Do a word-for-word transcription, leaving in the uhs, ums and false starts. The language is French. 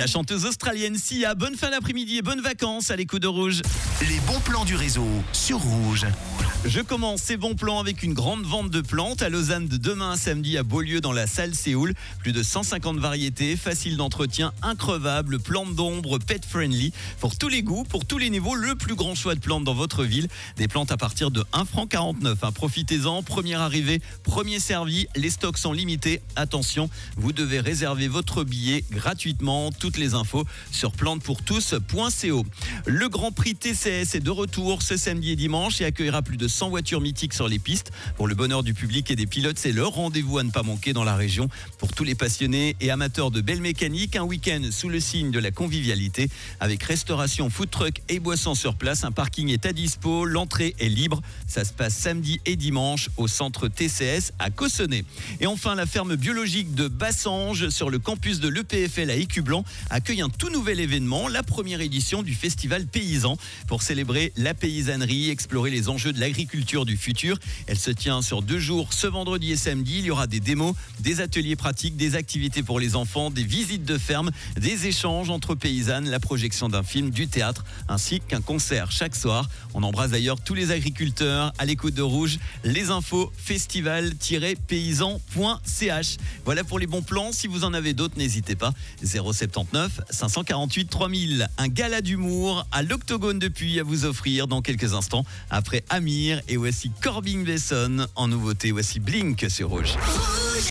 La chanteuse australienne Sia, bonne fin d'après-midi et bonnes vacances à l'écoute de Rouge. Les bons plans du réseau sur Rouge. Je commence ces bons plans avec une grande vente de plantes à Lausanne de demain à samedi à Beaulieu dans la salle Séoul. Plus de cent cinquante variétés, faciles d'entretien, increvables, plantes d'ombre, pet friendly. Pour tous les goûts, pour tous les niveaux, le plus grand choix de plantes dans votre ville. Des plantes à partir de un franc quarante-neuf. Hein. Profitez-en, première arrivée, premier servi. Les stocks sont limités. Attention, vous devez réserver votre billet gratuitement. Toutes les infos sur plantes pour tous point co. Le Grand Prix T C S est de retour ce samedi et dimanche et accueillera plus de cent voitures mythiques sur les pistes. Pour le bonheur du public et des pilotes, c'est le rendez-vous à ne pas manquer dans la région. Pour tous les passionnés et amateurs de belle mécanique, un week-end sous le signe de la convivialité avec restauration, food truck et boissons sur place. Un parking est à dispo, l'entrée est libre. Ça se passe samedi et dimanche au centre T C S à Cossonay. Et enfin, la ferme biologique de Bassange sur le campus de l'E P F L à Écublanc accueille un tout nouvel événement, la première édition du festival paysan. Pour célébrer la paysannerie, explorer les enjeux de l'agriculture du futur. Elle se tient sur deux jours, ce vendredi et samedi. Il y aura des démos, des ateliers pratiques, des activités pour les enfants, des visites de ferme, des échanges entre paysannes, la projection d'un film, du théâtre, ainsi qu'un concert chaque soir. On embrasse d'ailleurs tous les agriculteurs à l'écoute de Rouge. Les infos, festival tiret paysan point c h. Voilà pour les bons plans. Si vous en avez d'autres, n'hésitez pas. zéro sept neuf cinq cent quarante-huit trois mille. Un gala d'humour à l'Octogone de Puy à vous offrir dans quelques instants. Après Amir et voici Corbin Besson en nouveauté. Voici Blink sur Rouge.